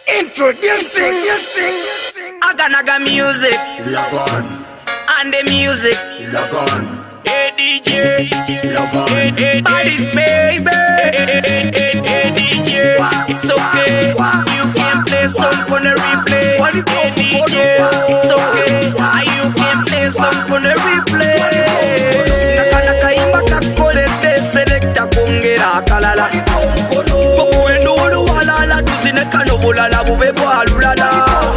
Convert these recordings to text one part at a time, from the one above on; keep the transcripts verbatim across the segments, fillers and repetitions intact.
Introducing, Aganaga music, log on, and the music, log on. hey D J, log on, hey, hey, bodies baby, hey, hey, hey, hey, D J, it's okay, you can play some on the replay, hey D J, it's okay, you can play some on the replay. Naka naka imba kakolete selecta kongera kalala. Kano bulala bube bwalulala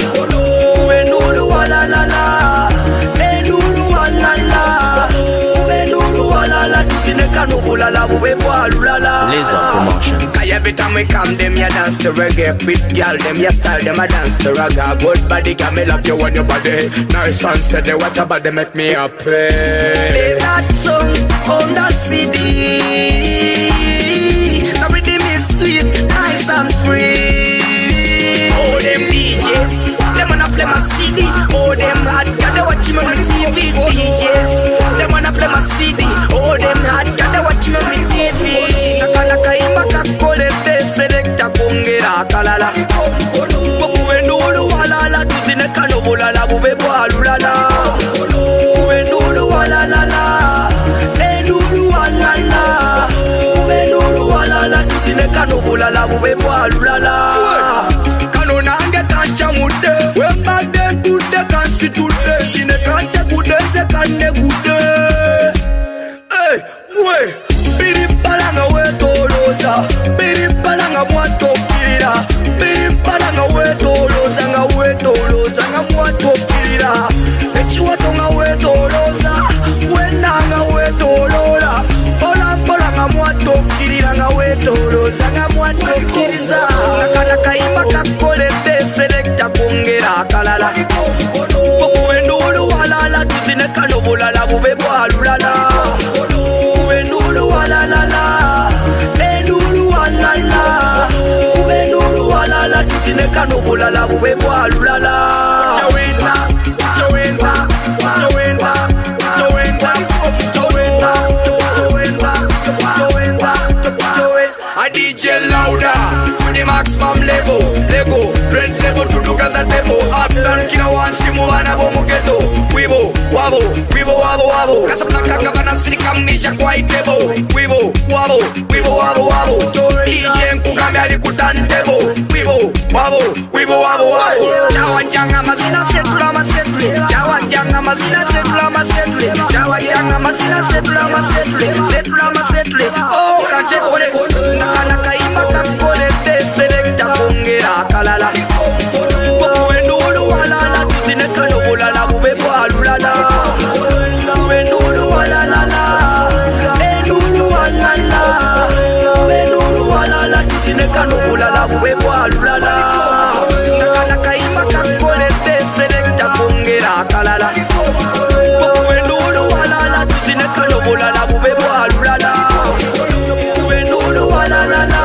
Benulu walalala Benulu walala Benulu walala Tusine kano bulala bube bwalulala Laser promotion. Cause every time we come them ya dance to reggae. With girl them ya style them a dance to raga. Good body can me love you on your body. Nice and steady what about they make me happy. Play that song on the C D. The rhythm is sweet, nice and free. Them D Js, them wanna play my C D. Oh, them hot, got they watch me on T V. D Js, them wanna play my C D. Oh, them hot, got they watch me on T V. Naka naka imba kakolete selecta kongera kalala. Kuwe nulu walala, tuzine kano bulala bube bwalulala. Kuwe nulu walala, e nulu walala. Kuwe nulu walala, tuzine kano bulala bube bwalulala. Nange kancha mude Wemba de kude kansi tude Sine kante kude se kante kude Hey, mwe Biri palanga we tolosa Biri palanga mwa tokira Biri palanga we tolosa Nga we tolosa Nga mwa tokira Echi wato nga we tolosa Wena nga we tolola Pola pola nga mwa tokira Nga we tolosa Nga mwa tokiriza Naka naka ima kakole selecta kongera kalala Kuwe nulu walala Tuzine kano bulala bube bwalulala Kuwe nulu walala E nulu walala Kuwe nulu walala Tuzine kano bulala bube bwalulala Jawenda, Jawenda, Jawenda, Jawenda, Jawenda, Jawenda, Jawenda, Jawenda I D J louder the maximum level, Lego, red level to look at that demo. After Kina one, Simu and Abo Ghetto, Wibo, Wabo, Wibo, Wabo, Wabo, Casablanca, Gavana, Silicam, Nisha, Quite Debo, Wibo, Wabo, Wibo, Wabo, Wabo, D J Kukamali Kutan Debo, Wibo, Wabo, Wibo, Wabo, Wabo, Jawan Janga Mazina Setlama Setli, Jawan Janga Mazina Setlama Setli, Jawan Janga Mazina Setlama Setli, Setlama Setli, oh, can't check on it, Naka Imaka Kole. Selecta kongera kalala Kuwe nulu walala Tuzine kano bulala bube bwalulala Kuwe nulu walala E nulu walala Kuwe nulu walala Tuzine kano bulala bube bwalulala Naka naka ima kakolete Selecta kongera kalala Kuwe nulu walala Tuzine kano bulala bube bwalulala Kuwe nulu walala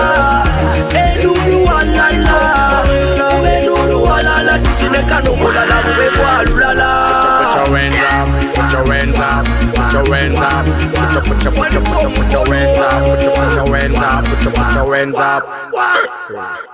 Kano bulala bube bwalulala. Put your hands up, put your hands up, put your hands up, put your put your put your put your put your hands up, put your put your hands up, put your put your hands up.